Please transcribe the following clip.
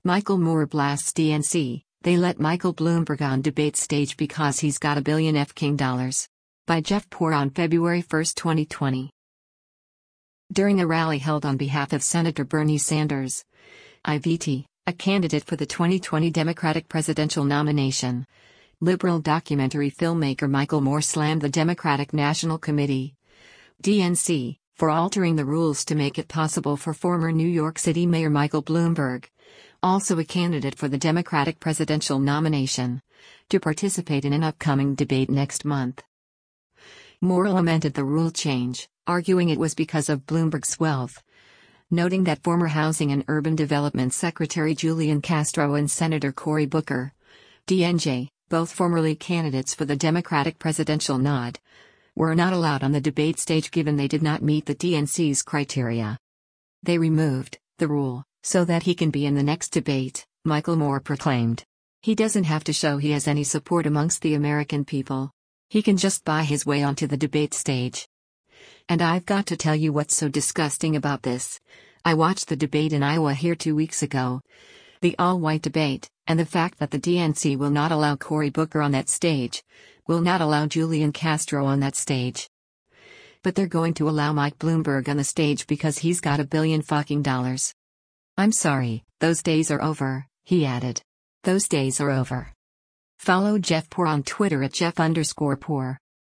Michael Moore blasts DNC, they let Michael Bloomberg on debate stage because he's got $1 billion F-King dollars. By Jeff Poore on February 1, 2020. During a rally held on behalf of Senator Bernie Sanders, IVT, a candidate for the 2020 Democratic presidential nomination, liberal documentary filmmaker Michael Moore slammed the Democratic National Committee, DNC, for altering the rules to make it possible for former New York City Mayor Michael Bloomberg, also a candidate for the Democratic presidential nomination, to participate in an upcoming debate next month. Moore lamented the rule change, arguing it was because of Bloomberg's wealth, noting that former Housing and Urban Development Secretary Julian Castro and Senator Cory Booker, DNJ, both formerly candidates for the Democratic presidential nod, were not allowed on the debate stage given they did not meet the DNC's criteria. They removed the rule so that he can be in the next debate, Michael Moore proclaimed. He doesn't have to show he has any support amongst the American people. He can just buy his way onto the debate stage. And I've got to tell you what's so disgusting about this. I watched the debate in Iowa here 2 weeks ago. The all-white debate, and the fact that the DNC will not allow Cory Booker on that stage, will not allow Julian Castro on that stage. But they're going to allow Mike Bloomberg on the stage because he's got $1 billion fucking dollars. I'm sorry, those days are over, he added. Those days are over. Follow Jeff Poore on Twitter at Jeff_Poore.